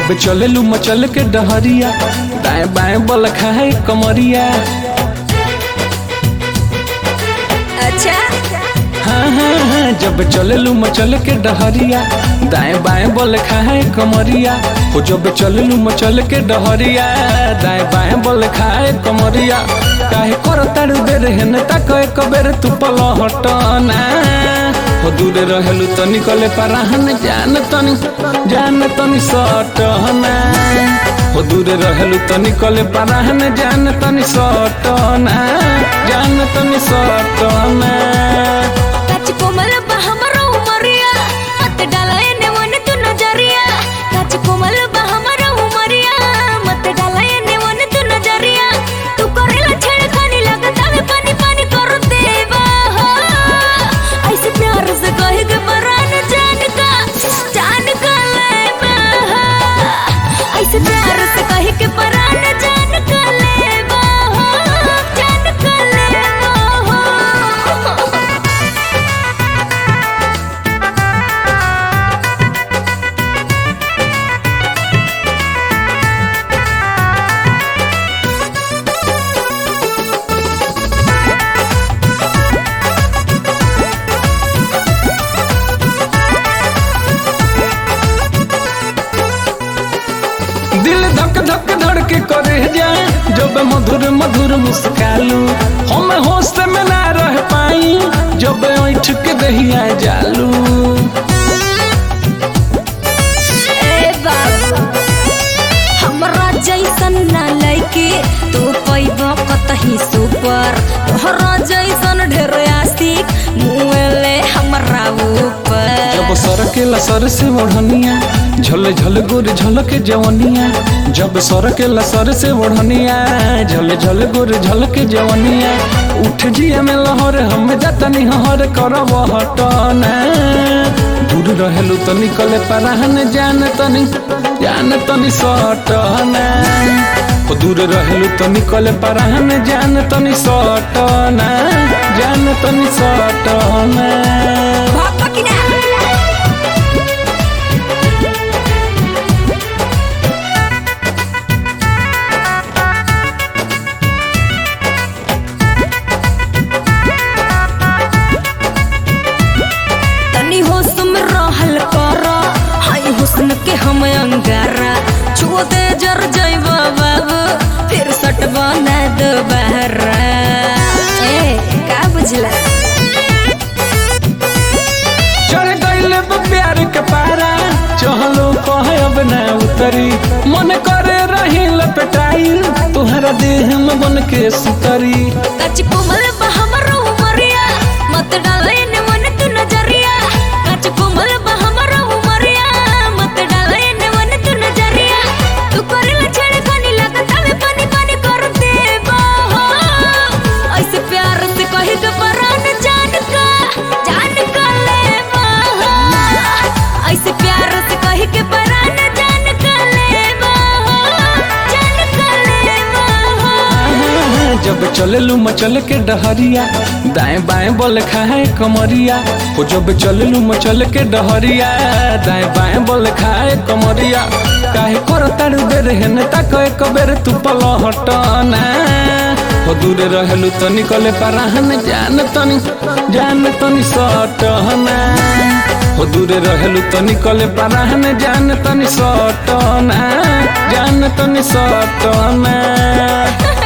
जब चलेलू मचल के डहरिया दाएं बाएं बल खाए कमरिया। अच्छा हाँ, जब चलेलू मचल के डहरिया दाएं बाएं बल खाए कमरिया। हो जब चलेलू मचल के डहरिया दाएं बाएं बल खाए कमरिया। काहे कर तारू देर हेन तक एक बेर तू पलहटना। हो दूर रहेलू तो निकले पराहन जान तनी सटना। हो दूर रहेलू तो निकले पराहन जान तनी सटना। काच कोमल बा हमरो उमरिया मत डाला एने मन तू नजरिया। काच कोमल बा हमरो उमरिया मत डाला एने मन तू नजरिया। तू करेला छेड़खानी लगता है पानी पानी कर देवा हो। ऐसे प्यार से कहे के परान जान का लेवा हो। ऐसे प्यार से कहे के परान जान का लेवा हो। जान का लेवा हो। दिल धक धक धड़के करे जाए जब मधुर मधुर मुस्कालू। हम होश में ना रह पाई जब ऐठ के दहिया जालू। ए बाबा हमरा जैसन ना लइके तू पैबा कतही सुपर। तोहरा जैसन ढेर आशिक मुएले हमरा ऊपर। जब सरकेला सर से ओढ़निया झल झल गोर झलक जवनिया। जब सरकेला सर से ओढ़निया झल झल गोर झलक जवनिया। उठ जिया में लहर हम जतनी हर करब हटना। दूर रहेलू तो निकले पराहन जान तनी सटना। हो दूर रहेलू तो निकले पराहन जान तनी सटना। भाग की ना तनी होश में रहल कर। हाय हुस्न के हम अंगारा छुओ दे जर जइबा बाबू फिर सटबा ना दोबारा। ए का बुझला चढ़ गइले प्यार के पारा चहलो कहे अब ना उतरी। मन करे रही लपटाई तुहरा देह में बन के सुतरी। काच कोमल बा हमरो उमरिया मत डाले ने मन तू नजरिया। काच कोमल बा हमरो उमरिया मत डाले ने मन तू नजरिया। तू करेला छेड़खानी लगता है पानी पानी कर देवा हो। ऐसे प्यार से कहे के परान जान का लेवा हो। ऐसे प्यार से कहे के परान जान का लेवा हो। जान का लेवा हो। जब चलेलू मचल के डहरिया दाएं बाएं बल खाए कमरिया। हो जब चलेलू मचल के डहरिया दाएं बाएं बल खाए कमरिया। काहे कर तारू देर हेन तक एक बेर तू पलहटना। हो दूर रहेलू तो निकले पराहन जान तनी सटना। हो दूर रहेलू तो निकले पराहन जान तनी सटना।